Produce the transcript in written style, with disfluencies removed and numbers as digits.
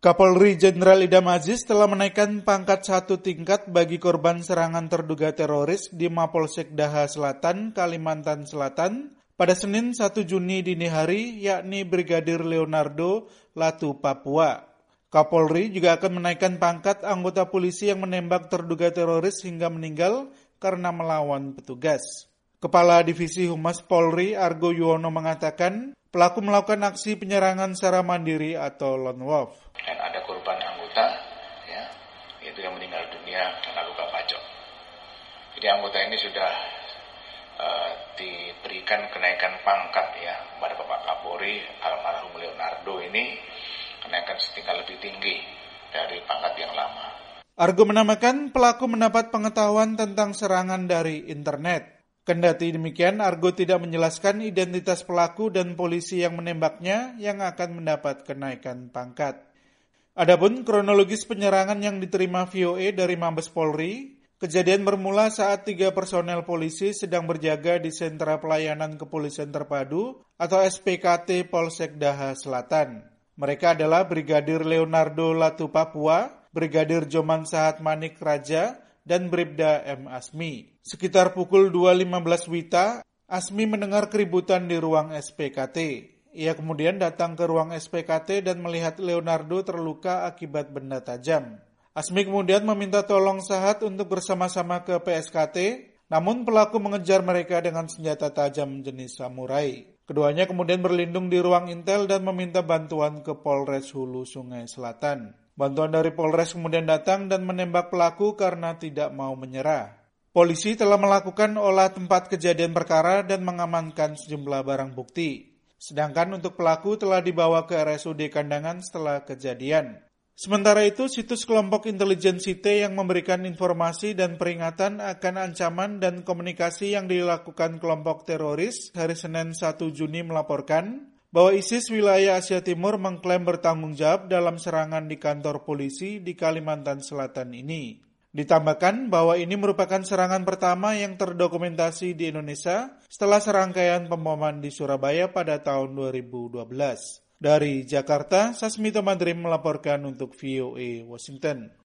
Kapolri Jenderal Idham Aziz telah menaikkan pangkat 1 tingkat bagi korban serangan terduga teroris di Mapolsek Daha Selatan, Kalimantan Selatan pada Senin 1 Juni dini hari, yakni Brigadir Leonardo Latu Papua. Kapolri juga akan menaikkan pangkat anggota polisi yang menembak terduga teroris hingga meninggal karena melawan petugas. Kepala Divisi Humas Polri Argo Yuwono mengatakan, pelaku melakukan aksi penyerangan secara mandiri atau lone wolf. Dan ada korban anggota, ya, yaitu yang meninggal dunia karena luka bacok. Jadi anggota ini sudah diberikan kenaikan pangkat ya kepada Bapak Kapolri almarhum Leonardo ini, kenaikan setingkat lebih tinggi dari pangkat yang lama. Argo menambahkan pelaku mendapat pengetahuan tentang serangan dari internet. Kendati demikian, Argo tidak menjelaskan identitas pelaku dan polisi yang menembaknya yang akan mendapat kenaikan pangkat. Adapun kronologis penyerangan yang diterima VOA dari Mabes Polri, kejadian bermula saat 3 personel polisi sedang berjaga di Sentra Pelayanan Kepolisian Terpadu atau SPKT Polsek Daha Selatan. Mereka adalah Brigadir Leonardo Latu Papua, Brigadir Joman Sahat Manik Raja, dan Bribda M. Asmi. Sekitar pukul 2.15 WITA, Asmi mendengar keributan di ruang SPKT. Ia kemudian datang ke ruang SPKT dan melihat Leonardo terluka akibat benda tajam. Asmi kemudian meminta tolong Sahat untuk bersama-sama ke PSKT, namun pelaku mengejar mereka dengan senjata tajam jenis samurai. Keduanya kemudian berlindung di ruang intel dan meminta bantuan ke Polres Hulu Sungai Selatan. Bantuan dari Polres kemudian datang dan menembak pelaku karena tidak mau menyerah. Polisi telah melakukan olah tempat kejadian perkara dan mengamankan sejumlah barang bukti. Sedangkan untuk pelaku telah dibawa ke RSUD Kandangan setelah kejadian. Sementara itu, situs kelompok intelijen Site yang memberikan informasi dan peringatan akan ancaman dan komunikasi yang dilakukan kelompok teroris hari Senin 1 Juni melaporkan bahwa ISIS wilayah Asia Timur mengklaim bertanggung jawab dalam serangan di kantor polisi di Kalimantan Selatan ini. Ditambahkan bahwa ini merupakan serangan pertama yang terdokumentasi di Indonesia setelah serangkaian pemboman di Surabaya pada tahun 2012. Dari Jakarta, Sasmito Madrim melaporkan untuk VOA Washington.